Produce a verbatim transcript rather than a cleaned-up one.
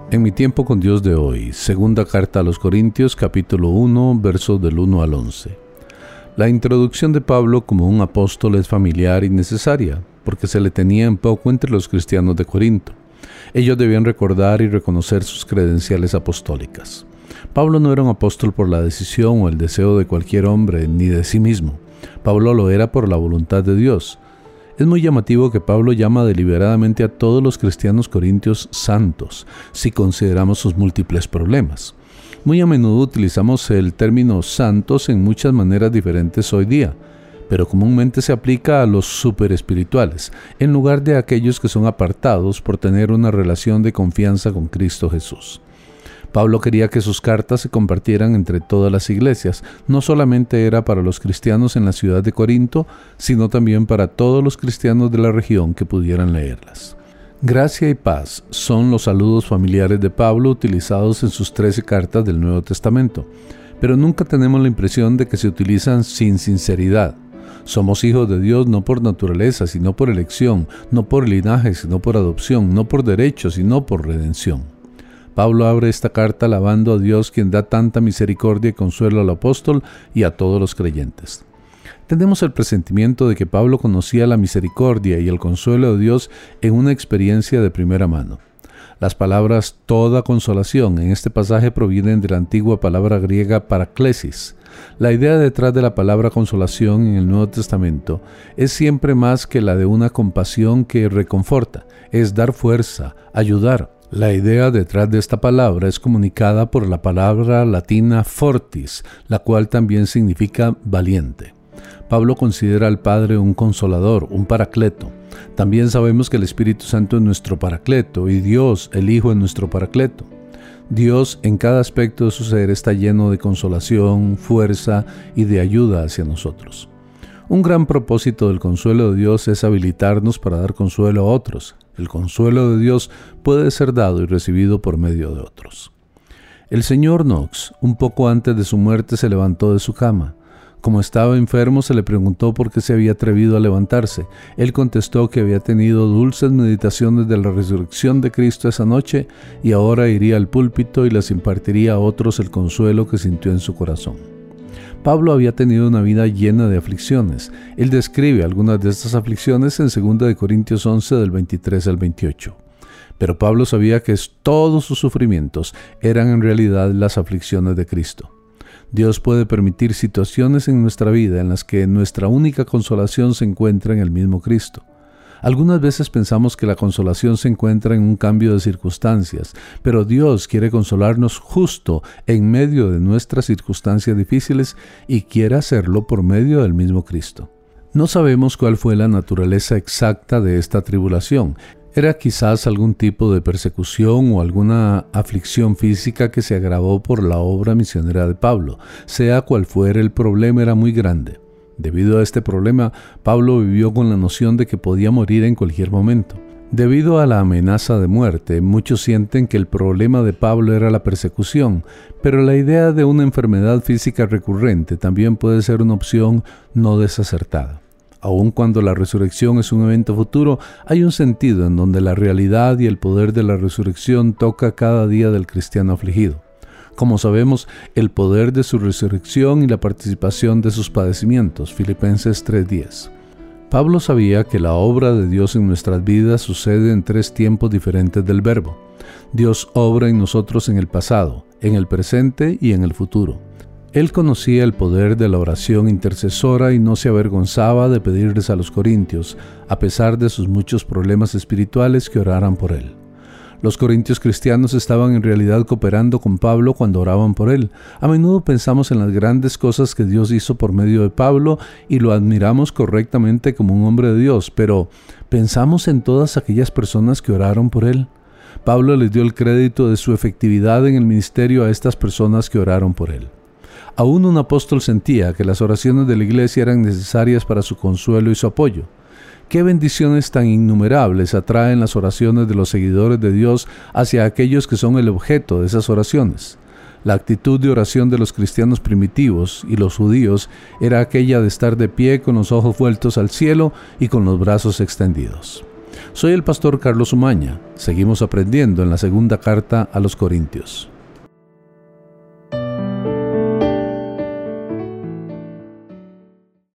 En mi tiempo con Dios de hoy, segunda carta a los Corintios, capítulo uno, versos del uno al once. La introducción de Pablo como un apóstol es familiar y necesaria, porque se le tenía en poco entre los cristianos de Corinto. Ellos debían recordar y reconocer sus credenciales apostólicas. Pablo no era un apóstol por la decisión o el deseo de cualquier hombre, ni de sí mismo. Pablo lo era por la voluntad de Dios. Es muy llamativo que Pablo llama deliberadamente a todos los cristianos corintios santos, si consideramos sus múltiples problemas. Muy a menudo utilizamos el término santos en muchas maneras diferentes hoy día, pero comúnmente se aplica a los superespirituales, en lugar de aquellos que son apartados por tener una relación de confianza con Cristo Jesús. Pablo quería que sus cartas se compartieran entre todas las iglesias. No solamente era para los cristianos en la ciudad de Corinto, sino también para todos los cristianos de la región que pudieran leerlas. Gracia y paz son los saludos familiares de Pablo utilizados en sus trece cartas del Nuevo Testamento, pero nunca tenemos la impresión de que se utilizan sin sinceridad. Somos hijos de Dios no por naturaleza, sino por elección, no por linaje, sino por adopción, no por derecho, sino por redención. Pablo abre esta carta alabando a Dios, quien da tanta misericordia y consuelo al apóstol y a todos los creyentes. Tenemos el presentimiento de que Pablo conocía la misericordia y el consuelo de Dios en una experiencia de primera mano. Las palabras toda consolación en este pasaje provienen de la antigua palabra griega paraklesis. La idea detrás de la palabra consolación en el Nuevo Testamento es siempre más que la de una compasión que reconforta, es dar fuerza, ayudar. La idea detrás de esta palabra es comunicada por la palabra latina fortis, la cual también significa valiente. Pablo considera al Padre un consolador, un paracleto. También sabemos que el Espíritu Santo es nuestro paracleto y Dios, el Hijo, es nuestro paracleto. Dios en cada aspecto de su ser está lleno de consolación, fuerza y de ayuda hacia nosotros. Un gran propósito del consuelo de Dios es habilitarnos para dar consuelo a otros. El consuelo de Dios puede ser dado y recibido por medio de otros. El señor Knox, un poco antes de su muerte, se levantó de su cama. Como estaba enfermo, se le preguntó por qué se había atrevido a levantarse. Él contestó que había tenido dulces meditaciones de la resurrección de Cristo esa noche y ahora iría al púlpito y les impartiría a otros el consuelo que sintió en su corazón. Pablo había tenido una vida llena de aflicciones. Él describe algunas de estas aflicciones en segunda de Corintios once, del veintitrés al veintiocho. Pero Pablo sabía que todos sus sufrimientos eran en realidad las aflicciones de Cristo. Dios puede permitir situaciones en nuestra vida en las que nuestra única consolación se encuentra en el mismo Cristo. Algunas veces pensamos que la consolación se encuentra en un cambio de circunstancias, pero Dios quiere consolarnos justo en medio de nuestras circunstancias difíciles y quiere hacerlo por medio del mismo Cristo. No sabemos cuál fue la naturaleza exacta de esta tribulación. Era quizás algún tipo de persecución o alguna aflicción física que se agravó por la obra misionera de Pablo. Sea cual fuera, el problema era muy grande. Debido a este problema, Pablo vivió con la noción de que podía morir en cualquier momento. Debido a la amenaza de muerte, muchos sienten que el problema de Pablo era la persecución, pero la idea de una enfermedad física recurrente también puede ser una opción no desacertada. Aun cuando la resurrección es un evento futuro, hay un sentido en donde la realidad y el poder de la resurrección toca cada día del cristiano afligido. Como sabemos, el poder de su resurrección y la participación de sus padecimientos. Filipenses tres diez. Pablo sabía que la obra de Dios en nuestras vidas sucede en tres tiempos diferentes del verbo. Dios obra en nosotros en el pasado, en el presente y en el futuro. Él conocía el poder de la oración intercesora y no se avergonzaba de pedirles a los corintios, a pesar de sus muchos problemas espirituales, que oraran por él. Los corintios cristianos estaban en realidad cooperando con Pablo cuando oraban por él. A menudo pensamos en las grandes cosas que Dios hizo por medio de Pablo y lo admiramos correctamente como un hombre de Dios, pero ¿pensamos en todas aquellas personas que oraron por él? Pablo les dio el crédito de su efectividad en el ministerio a estas personas que oraron por él. Aún un apóstol sentía que las oraciones de la iglesia eran necesarias para su consuelo y su apoyo. ¿Qué bendiciones tan innumerables atraen las oraciones de los seguidores de Dios hacia aquellos que son el objeto de esas oraciones? La actitud de oración de los cristianos primitivos y los judíos era aquella de estar de pie con los ojos vueltos al cielo y con los brazos extendidos. Soy el pastor Carlos Umaña. Seguimos aprendiendo en la segunda carta a los Corintios.